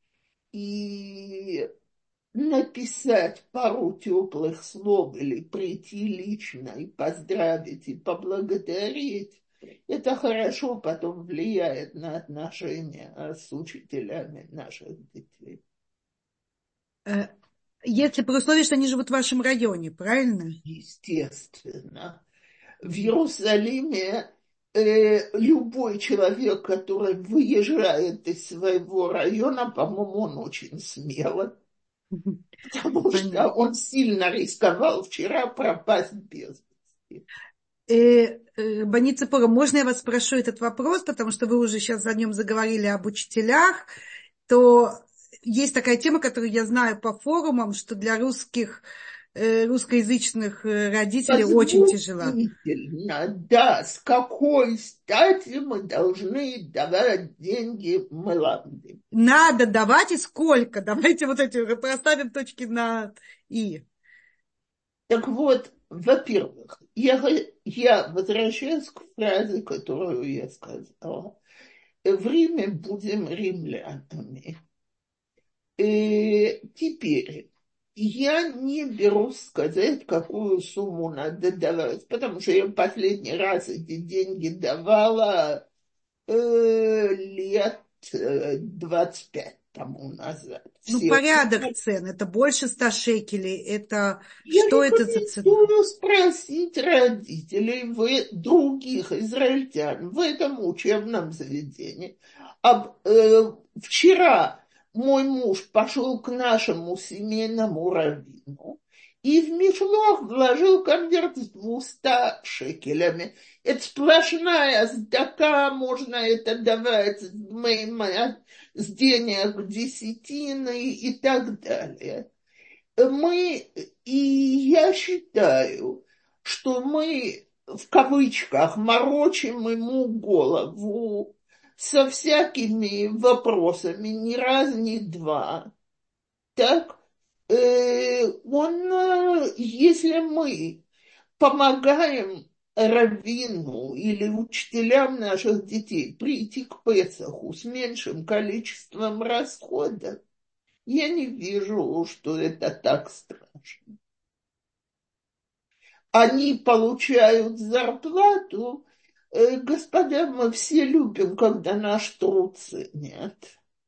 И написать пару теплых слов или прийти лично и поздравить и поблагодарить, это хорошо потом влияет на отношения с учителями наших детей. Э, Если при условии, что они живут в вашем районе, правильно? Естественно. В Иерусалиме э, любой человек, который выезжает из своего района, по-моему, он очень смелый, потому что Понятно. он сильно рисковал вчера пропасть без вести. Э, э, Бани Ципора, можно я вас спрошу этот вопрос, потому что вы уже сейчас о нем заговорили, об учителях, то есть такая тема, которую я знаю по форумам, что для русских, э, русскоязычных э, родителей очень тяжело. Возмутительно, да, с какой стати мы должны давать деньги Меланде? Надо давать и сколько? Давайте вот эти, поставим точки на «и». Так вот, во-первых, я, я возвращаюсь к фразе, которую я сказала. В Риме будем римлянами. И теперь я не берусь сказать, какую сумму надо давать, потому что я последний раз эти деньги давала э, лет э, двадцать пять тому назад. Ну, Все. порядок цен, это больше ста шекелей, это Я что это за цена? рекомендую спросить родителей вы, других израильтян в этом учебном заведении. Об, э, вчера мой муж пошел к нашему семейному раввину и в мешок вложил конверт с двумястами шекелями. Это сплошная сдака, можно это давать с, дмей- с денег десятины и так далее. Мы, и я считаю, что мы, в кавычках, морочим ему голову со всякими вопросами, ни раз, ни два. Так, э, он, э, если мы помогаем раввину или учителям наших детей прийти к Песаху с меньшим количеством расходов, я не вижу, что это так страшно. Они получают зарплату. Э, Господа, мы все любим, когда наш труд ценят.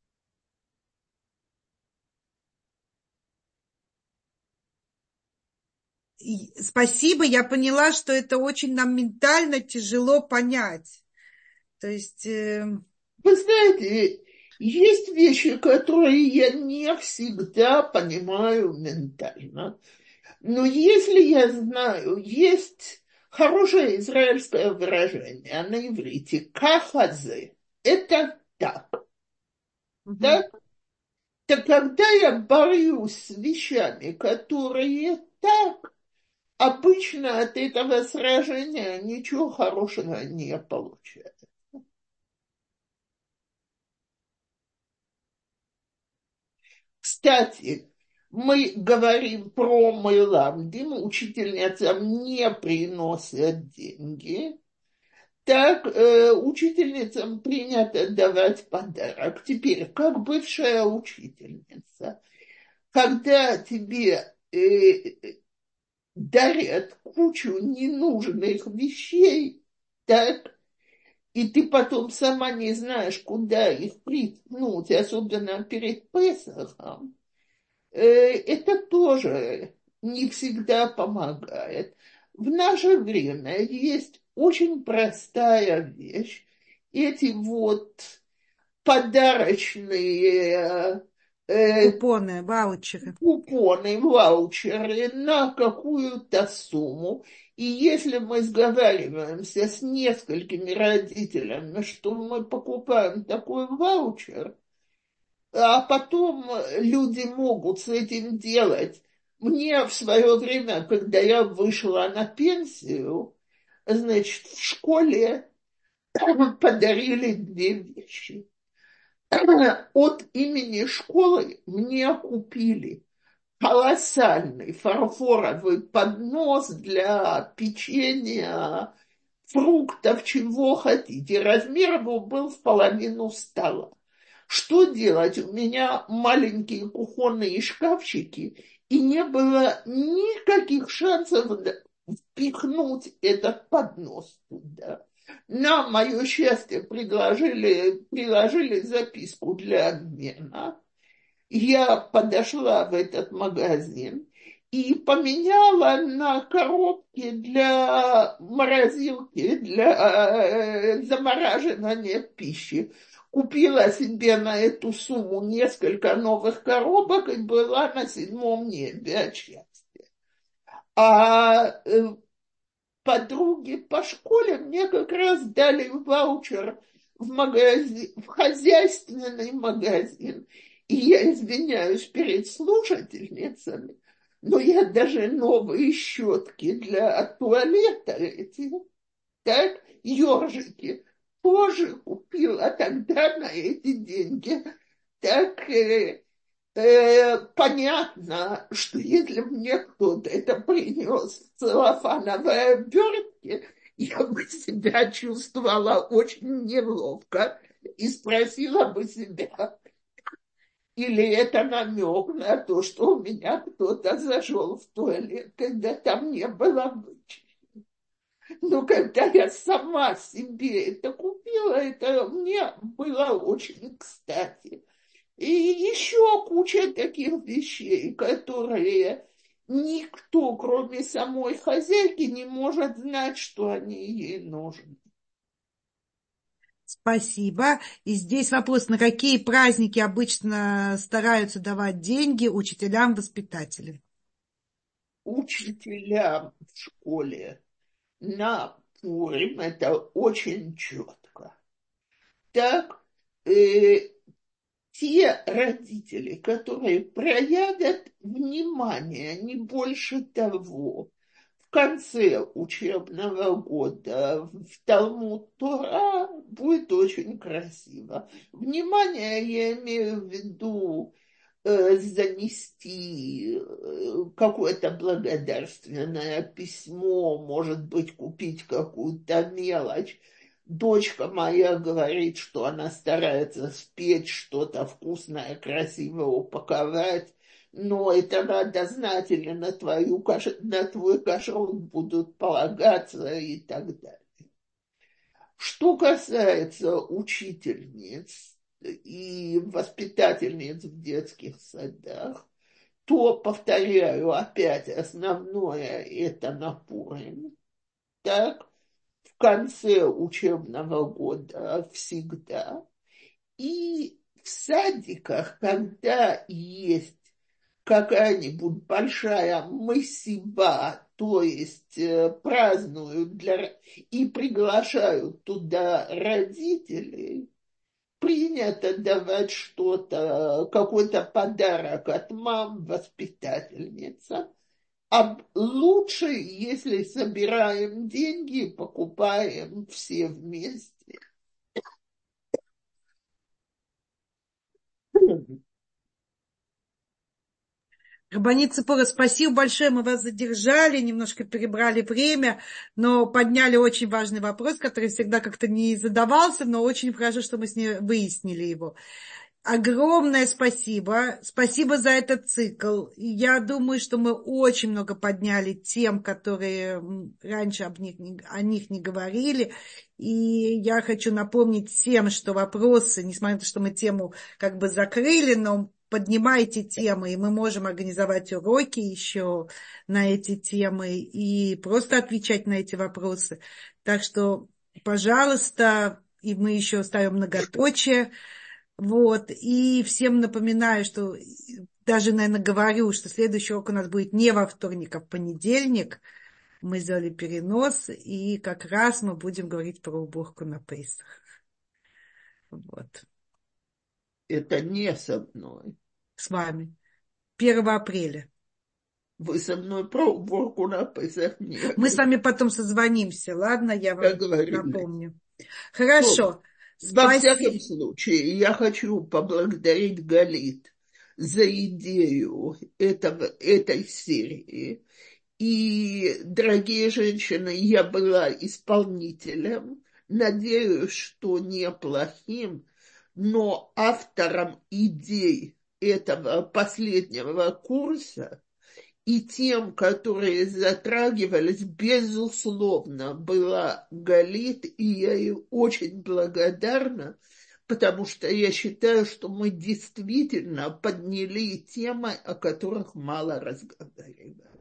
И спасибо, я поняла, что это очень нам ментально тяжело понять. То есть, э, Вы знаете, есть вещи, которые я не всегда понимаю ментально. Но если я знаю, есть хорошее израильское выражение на иврите «кахазе» – это так. мгм. Так? Так когда я борюсь с вещами, которые так, обычно от этого сражения ничего хорошего не получается. Кстати, мы говорим про Меламдим, учительницам не приносят деньги. Так э, учительницам принято давать подарок. Теперь, как бывшая учительница, когда тебе э, дарят кучу ненужных вещей, так, и ты потом сама не знаешь, куда их приткнуть, особенно перед Песохом, э, это тоже не всегда помогает. В наше время есть очень простая вещь. Эти вот подарочные э, Купоны, ваучеры. купоны, ваучеры на какую-то сумму. И если мы сговариваемся с несколькими родителями, что мы покупаем такой ваучер, а потом люди могут с этим делать. Мне в свое время, когда я вышла на пенсию, значит, в школе подарили две вещи. От имени школы мне купили колоссальный фарфоровый поднос для печенья, фруктов, чего хотите. Размер его был в половину стола. Что делать? У меня маленькие кухонные шкафчики, и не было никаких шансов впихнуть этот поднос туда. На мое счастье предложили, приложили записку для обмена. Я подошла в этот магазин, и поменяла на коробки для морозилки, для э, замораживания пищи. Купила себе на эту сумму несколько новых коробок и была на седьмом небе от счастья. А э, подруги по школе мне как раз дали ваучер в магазин, в хозяйственный магазин. И я извиняюсь перед слушательницами, но я даже новые щетки для туалета эти, так, ёржики, тоже купила тогда на эти деньги. Так, э, э, понятно, что если мне кто-то это принес в целлофановой обертке, я бы себя чувствовала очень неловко и спросила бы себя, или это намек на то, что у меня кто-то зашел в туалет, когда там не было вычищено. Но когда я сама себе это купила, это мне было очень кстати. И еще куча таких вещей, которые никто, кроме самой хозяйки, не может знать, что они ей нужны. Спасибо. И здесь вопрос, на какие праздники обычно стараются давать деньги учителям, воспитателям? Учителям в школе на Пурим это очень четко. Так, э, те родители, которые проявят внимание, не больше того, в конце учебного года в Талмуд Тора будет очень красиво. Внимание, я имею в виду э, занести э, какое-то благодарственное письмо, может быть, купить какую-то мелочь. Дочка моя говорит, что она старается спеть что-то вкусное, красиво упаковать, но это надо знать, или на, твою, на твой кашрут будут полагаться и так далее. Что касается учительниц и воспитательниц в детских садах, то, повторяю, опять основное это на Пурим. Так, в конце учебного года всегда. И в садиках, когда есть какая-нибудь большая мысиба, то есть э, празднуют для, и приглашают туда родителей, принято давать что-то, какой-то подарок от мам воспитательницам. А лучше, если собираем деньги, покупаем все вместе. Рабанит Ципора, спасибо большое, мы вас задержали, немножко перебрали время, но подняли очень важный вопрос, который всегда как-то не задавался, но очень хорошо, что мы с ней выяснили его. Огромное спасибо. Спасибо за этот цикл. Я думаю, что мы очень много подняли тем, которые раньше об них, о них не говорили. И я хочу напомнить всем, что вопросы, несмотря на то, что мы тему как бы закрыли, но поднимайте темы, и мы можем организовать уроки еще на эти темы и просто отвечать на эти вопросы. Так что, пожалуйста, и мы еще ставим многоточие. Вот, и всем напоминаю, что даже, наверное, говорю, что следующий урок у нас будет не во вторник, а в понедельник. Мы сделали перенос, и как раз мы будем говорить про уборку на Пейсах. Вот. Это не со мной. С вами. первого апреля. Вы со мной про уборку на Песах не говорите. Мы с вами потом созвонимся, ладно? Я вам напомню. Хорошо. Во всяком случае, я хочу поблагодарить Галит за идею этого, этой серии. И, дорогие женщины, я была исполнителем. Надеюсь, что неплохим, но автором идей этого последнего курса и тем, которые затрагивались, безусловно, была Галит, и я ей очень благодарна, потому что я считаю, что мы действительно подняли темы, о которых мало разговаривали.